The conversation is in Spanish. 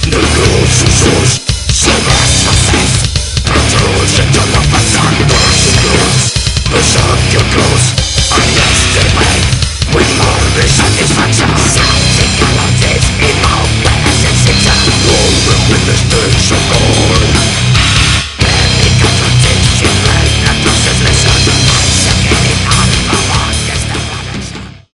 sus sobresaces, retrocediendo pasando sus luz, los ojos en este rey.